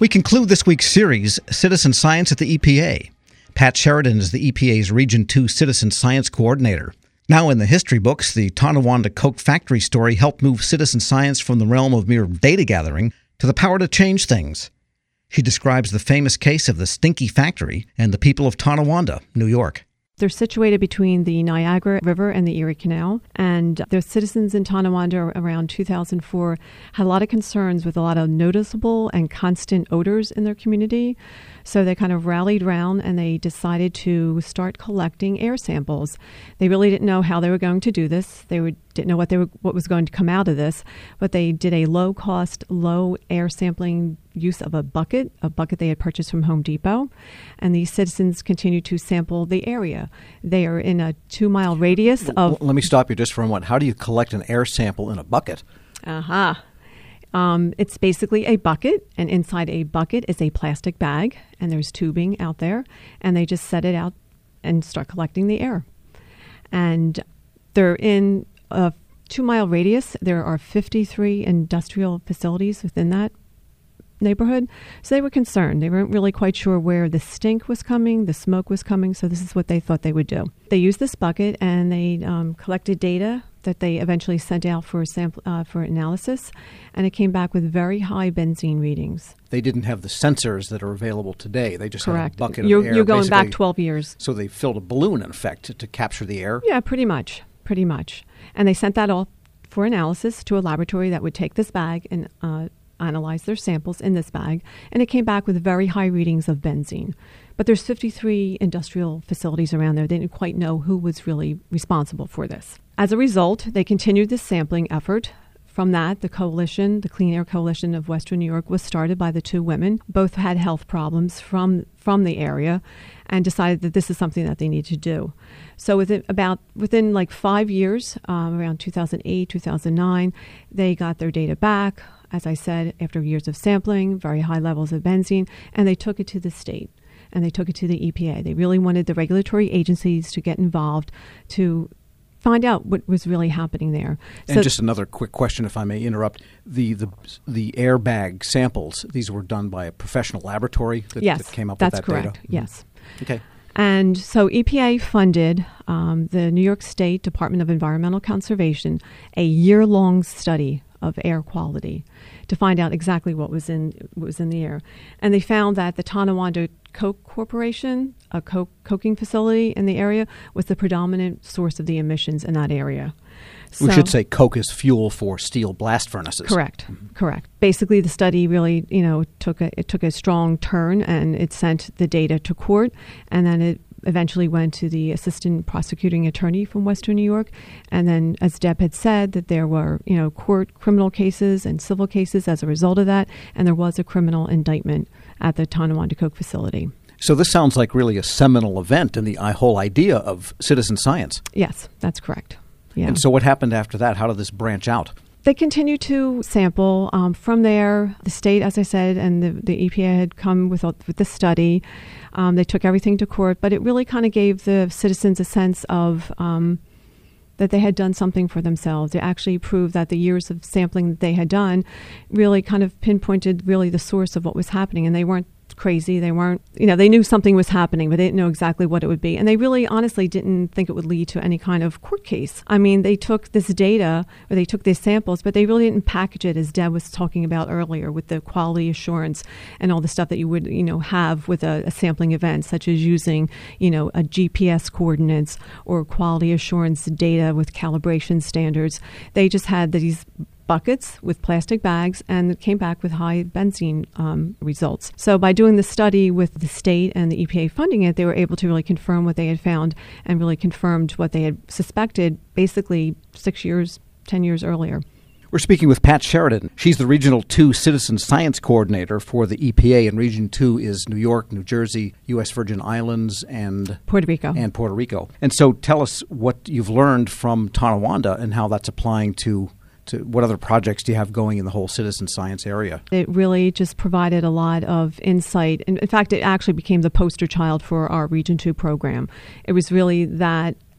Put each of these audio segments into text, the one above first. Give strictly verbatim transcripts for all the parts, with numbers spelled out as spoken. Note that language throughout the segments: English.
We conclude this week's series, Citizen Science at the E P A. Pat Sheridan is the E P A's Region two Citizen Science Coordinator. Now in the history books, the Tonawanda Coke factory story helped move citizen science from the realm of mere data gathering to the power to change things. She describes the famous case of the Stinky Factory and the people of Tonawanda, New York. They're situated between the Niagara River and the Erie Canal, and the citizens in Tonawanda around two thousand four had a lot of concerns with a lot of noticeable and constant odors in their community. So they kind of rallied around and they decided to start collecting air samples. They really didn't know how they were going to do this. They would, didn't know what they were, what was going to come out of this, but they did a low-cost, low air sampling use of a bucket, a bucket they had purchased from Home Depot, and these citizens continued to sample the area. They are in a two-mile radius of... Let me stop you just for a moment. How do you collect an air sample in a bucket? Uh-huh. Um, it's basically a bucket, and inside a bucket is a plastic bag, and there's tubing out there, and they just set it out and start collecting the air. And they're in a two-mile radius. There are fifty-three industrial facilities within that neighborhood. So they were concerned. They weren't really quite sure where the stink was coming, the smoke was coming, so this is what they thought they would do. They used this bucket, and they um, collected data that they eventually sent out for sample, uh, for analysis, and it came back with very high benzene readings. They didn't have the sensors that are available today. They just Correct. had a bucket you're, of air. You're going basically. back twelve years. So they filled a balloon, in effect, to, to capture the air? Yeah, pretty much, pretty much. And they sent that off for analysis to a laboratory that would take this bag and uh, analyze their samples in this bag, and it came back with very high readings of benzene. But there's fifty-three industrial facilities around there. They didn't quite know who was really responsible for this. As a result, they continued this sampling effort. From that, the coalition, the Clean Air Coalition of Western New York, was started by the two women. Both had health problems from from the area, and decided that this is something that they need to do. So within about within like five years, um, around two thousand eight, two thousand nine, they got their data back. As I said, after years of sampling, very high levels of benzene, and they took it to the state. And they took it to the E P A. They really wanted the regulatory agencies to get involved to find out what was really happening there. And so, just another quick question, if I may interrupt. The the the airbag samples, these were done by a professional laboratory that, yes, that came up that's with that correct. data? Yes. Mm-hmm. Okay. And so E P A funded um, the New York State Department of Environmental Conservation a year-long study of air quality to find out exactly what was in what was in the air. And they found that the Tonawanda Coke Corporation, a coke coking facility in the area, was the predominant source of the emissions in that area. We So, should say coke is fuel for steel blast furnaces. Correct, mm-hmm. correct. Basically, the study really, you know, took a it took a strong turn, and it sent the data to court, and then it eventually went to the assistant prosecuting attorney from Western New York. And then, as Deb had said, that there were, you know, court criminal cases and civil cases as a result of that, and there was a criminal indictment at the Tonawanda Coke facility. So this sounds like really a seminal event in the whole idea of citizen science. Yes, that's correct. Yeah. And so what happened after that? How did this branch out? They continued to sample. Um, from there, the state, as I said, and the, the E P A had come with, with the study. Um, they took everything to court, but it really kind of gave the citizens a sense of um, that they had done something for themselves. They actually proved that the years of sampling that they had done really kind of pinpointed really the source of what was happening, and they weren't crazy. They weren't, you know, they knew something was happening, but they didn't know exactly what it would be. And they really honestly didn't think it would lead to any kind of court case. I mean, they took this data, or they took these samples, but they really didn't package it, as Deb was talking about earlier, with the quality assurance and all the stuff that you would, you know, have with a, a sampling event, such as using, you know, a G P S coordinates or quality assurance data with calibration standards. They just had these buckets with plastic bags, and it came back with high benzene um, results. So by doing the study with the state and the E P A funding it, they were able to really confirm what they had found and really confirmed what they had suspected basically six years, ten years earlier. We're speaking with Pat Sheridan. She's the Regional two Citizen Science Coordinator for the E P A, and Region two is New York, New Jersey, U S Virgin Islands, and Puerto Rico. And Puerto Rico. And so tell us what you've learned from Tonawanda and how that's applying to To what other projects do you have going in the whole citizen science area? It really just provided a lot of insight. In, in fact, it actually became the poster child for our Region two program. It was really that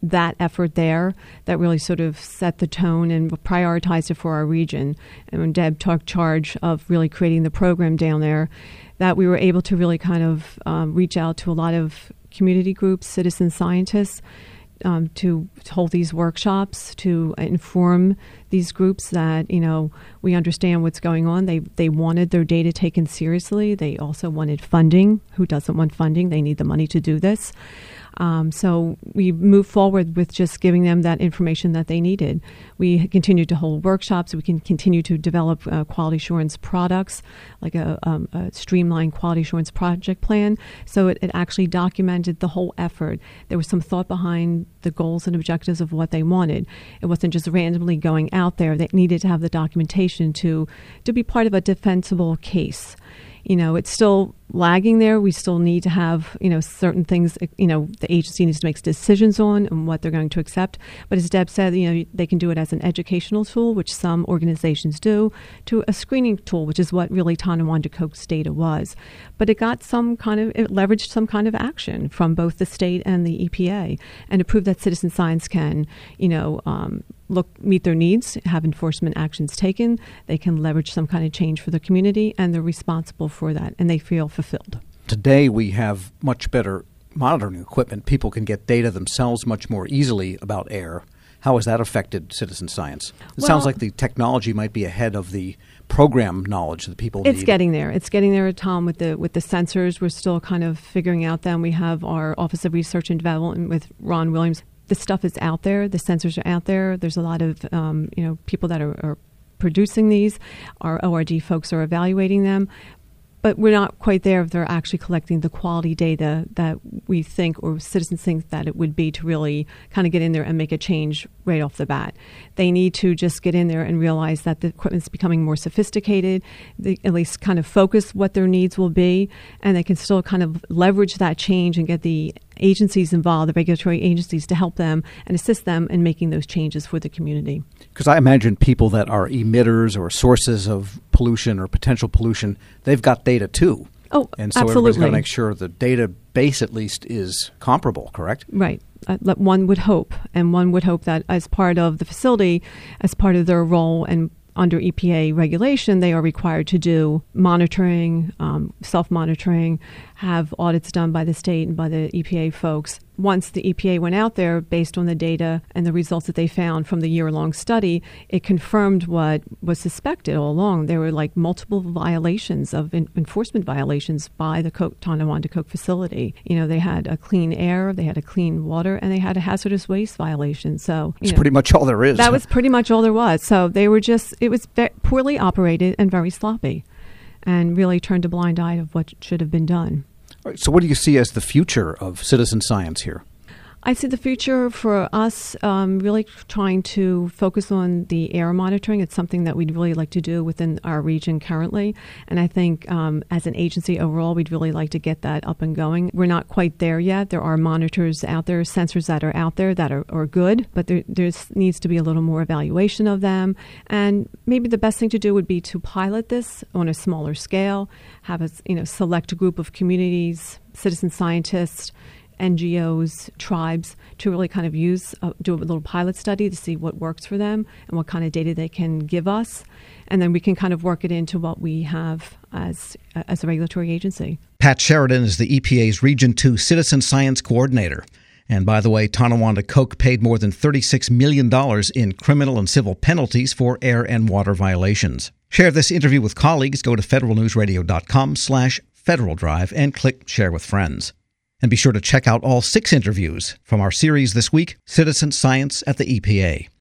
that effort there that really sort of set the tone and prioritized it for our region. And when Deb took charge of really creating the program down there, that we were able to really kind of um, reach out to a lot of community groups, citizen scientists, um, to hold these workshops, to inform these groups that, you know, we understand what's going on. They they wanted their data taken seriously. They also wanted funding. Who doesn't want funding? They need the money to do this. Um, so we moved forward with just giving them that information that they needed. We continued to hold workshops. We can continue to develop uh, quality assurance products, like a, um, a streamlined quality assurance project plan. So it, it actually documented the whole effort. There was some thought behind the goals and objectives of what they wanted. It wasn't just randomly going out there. They needed to have the documentation to, to be part of a defensible case. You know, it's still lagging there. We still need to have, you know, certain things, you know, the agency needs to make decisions on and what they're going to accept. But as Deb said, you know, they can do it as an educational tool, which some organizations do, to a screening tool, which is what really Tonawanda Coke's data was. But it got some kind of, it leveraged some kind of action from both the state and the E P A, and to prove that citizen science can, you know, um, look, meet their needs, have enforcement actions taken. They can leverage some kind of change for the community, and they're responsible for that, and they feel fulfilled. Today we have much better monitoring equipment. People can get data themselves much more easily about air. How has that affected citizen science? It well, sounds like the technology might be ahead of the program knowledge that people it's need. It's getting there. It's getting there, Tom, with the with the sensors. We're still kind of figuring out them. We have our Office of Research and Development with Ron Williams. The stuff is out there. The sensors are out there. There's a lot of um, you know people that are, are producing these. Our O R D folks are evaluating them. But we're not quite there if they're actually collecting the quality data that we think or citizens think that it would be to really kind of get in there and make a change right off the bat. They need to just get in there and realize that the equipment's becoming more sophisticated, they at least kind of focus what their needs will be, and they can still kind of leverage that change and get the agencies involved, the regulatory agencies, to help them and assist them in making those changes for the community. Because I imagine people that are emitters or sources of pollution or potential pollution, they've got data too. Oh, and so absolutely. Everybody's got to make sure the database at least is comparable, correct? Right. Uh, one would hope, and one would hope that as part of the facility, as part of their role and under E P A regulation, they are required to do monitoring, um, self-monitoring, have audits done by the state and by the E P A folks. Once the E P A went out there, based on the data and the results that they found from the year-long study, it confirmed what was suspected all along. There were like multiple violations of in- enforcement violations by the Coke, Tonawanda Coke facility. You know, they had a clean air, they had a clean water, and they had a hazardous waste violation. So it's know, pretty much all there is. That was pretty much all there was. So they were just, it was ve- poorly operated and very sloppy, and really turned a blind eye of what should have been done. All right, so what do you see as the future of citizen science here? I see the future for us um, really trying to focus on the air monitoring. It's something that we'd really like to do within our region currently. And I think um, as an agency overall, we'd really like to get that up and going. We're not quite there yet. There are monitors out there, sensors that are out there that are, are good, but there there's, needs to be a little more evaluation of them. And maybe the best thing to do would be to pilot this on a smaller scale, have a you know select group of communities, citizen scientists, N G Os, tribes, to really kind of use, uh, do a little pilot study to see what works for them and what kind of data they can give us. And then we can kind of work it into what we have as, uh, as a regulatory agency. Pat Sheridan is the E P A's Region two Citizen Science Coordinator. And by the way, Tonawanda Coke paid more than thirty-six million dollars in criminal and civil penalties for air and water violations. Share this interview with colleagues. Go to federalnewsradio.com slash Federal Drive and click Share with Friends. And be sure to check out all six interviews from our series this week, Citizen Science at the E P A.